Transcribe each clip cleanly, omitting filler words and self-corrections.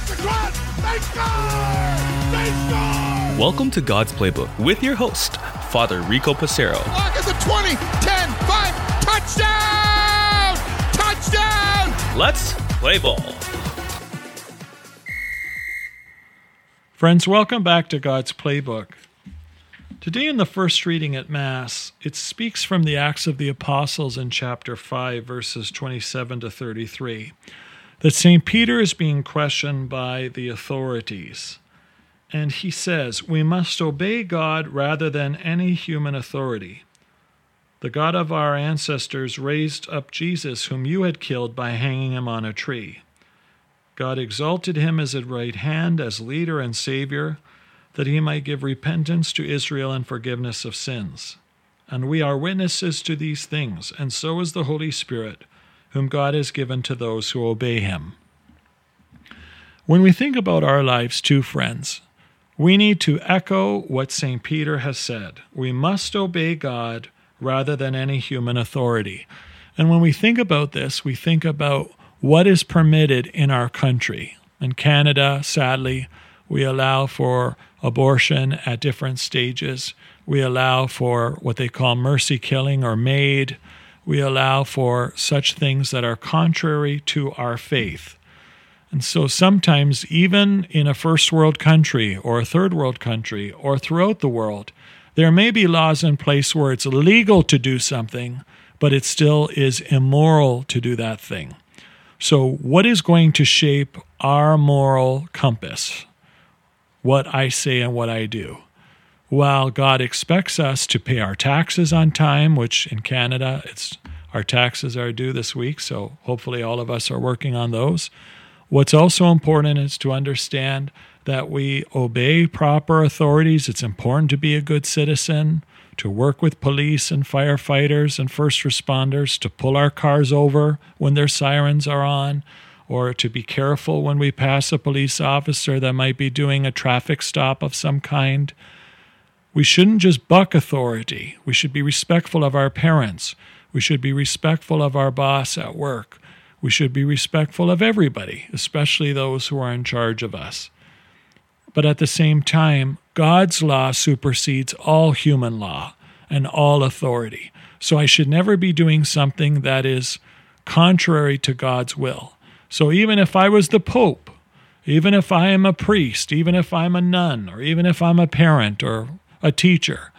the cross. They score! They score! Welcome to God's Playbook with your host, Father Rico Passero. Lock is a 20, 10, 5, touchdown! Touchdown! Let's play ball. Friends, welcome back to God's Playbook. Today in the first reading at Mass, it speaks from the Acts of the Apostles in chapter 5, verses 27 to 33, that St. Peter is being questioned by the authorities. And he says, "We must obey God rather than any human authority. The God of our ancestors raised up Jesus, whom you had killed by hanging him on a tree. God exalted him as at right hand, as leader and savior, that he might give repentance to Israel and forgiveness of sins. And we are witnesses to these things, and so is the Holy Spirit, whom God has given to those who obey him." When we think about our lives too, friends, we need to echo what St. Peter has said. We must obey God rather than any human authority. And when we think about this, we think about what is permitted in our country. In Canada, sadly, we allow for abortion at different stages. We allow for what they call mercy killing or MAID. We allow for such things that are contrary to our faith. And so sometimes even in a first world country or a third world country or throughout the world, there may be laws in place where it's legal to do something, but it still is immoral to do that thing. So what is going to shape our moral compass? What I say and what I do. While God expects us to pay our taxes on time, which in Canada, our taxes are due this week, so hopefully all of us are working on those. What's also important is to understand that we obey proper authorities. It's important to be a good citizen, to work with police and firefighters and first responders, to pull our cars over when their sirens are on, or to be careful when we pass a police officer that might be doing a traffic stop of some kind. We shouldn't just buck authority. We should be respectful of our parents. We should be respectful of our boss at work. We should be respectful of everybody, especially those who are in charge of us. But at the same time, God's law supersedes all human law and all authority. So I should never be doing something that is contrary to God's will. So even if I was the Pope, even if I am a priest, even if I'm a nun, or even if I'm a parent or a teacher,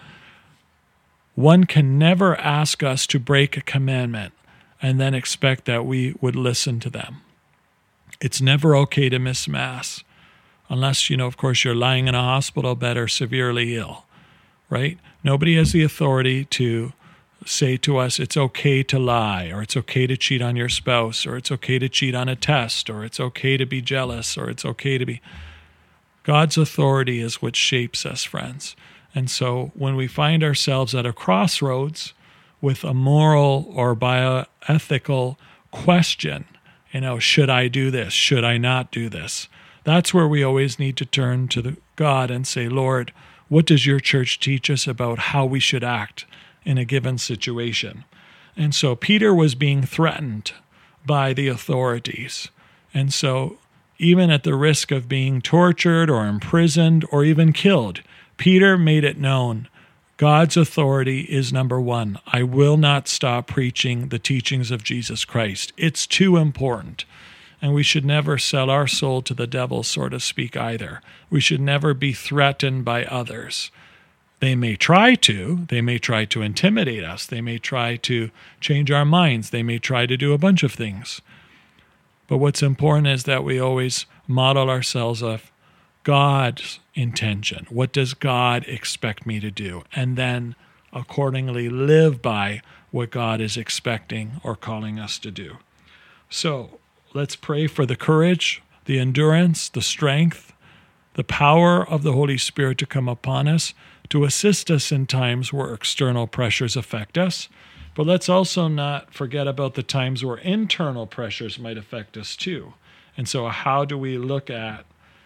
one can never ask us to break a commandment and then expect that we would listen to them. It's never okay to miss Mass. Unless, of course, you're lying in a hospital bed or severely ill, right? Nobody has the authority to say to us, it's okay to lie, or it's okay to cheat on your spouse, or it's okay to cheat on a test, or it's okay to be jealous, or it's okay to be... God's authority is what shapes us, friends. And so when we find ourselves at a crossroads with a moral or bioethical question, should I do this? Should I not do this? That's where we always need to turn to God and say, Lord, what does your church teach us about how we should act in a given situation? And so Peter was being threatened by the authorities. And so even at the risk of being tortured or imprisoned or even killed, Peter made it known, God's authority is number one. I will not stop preaching the teachings of Jesus Christ. It's too important. And we should never sell our soul to the devil, so to speak, either. We should never be threatened by others. They may try to intimidate us. They may try to change our minds. They may try to do a bunch of things. But what's important is that we always model ourselves of God's intention. What does God expect me to do? And then accordingly live by what God is expecting or calling us to do. So let's pray for the courage, the endurance, the strength, the power of the Holy Spirit to come upon us, to assist us in times where external pressures affect us. But let's also not forget about the times where internal pressures might affect us too. And so how do we look at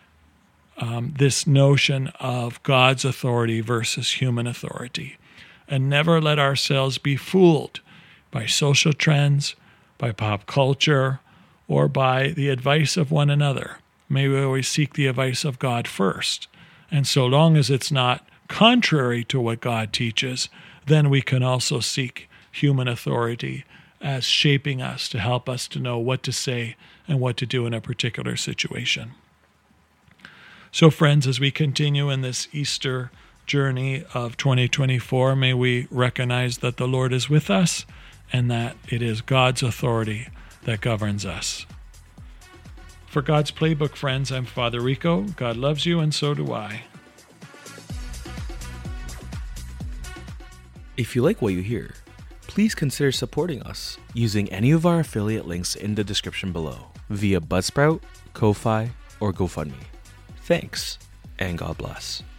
this notion of God's authority versus human authority? And never let ourselves be fooled by social trends, by pop culture, or by the advice of one another. may we always seek the advice of God first. And so long as it's not contrary to what God teaches, then we can also seek human authority as shaping us to help us to know what to say and what to do in a particular situation. So friends, as we continue in this Easter journey of 2024, may we recognize that the Lord is with us and that it is God's authority that governs us. For God's Playbook, friends, I'm Father Rico. God loves you, and so do I. If you like what you hear, please consider supporting us using any of our affiliate links in the description below via Buzzsprout, Ko-Fi, or GoFundMe. Thanks, and God bless.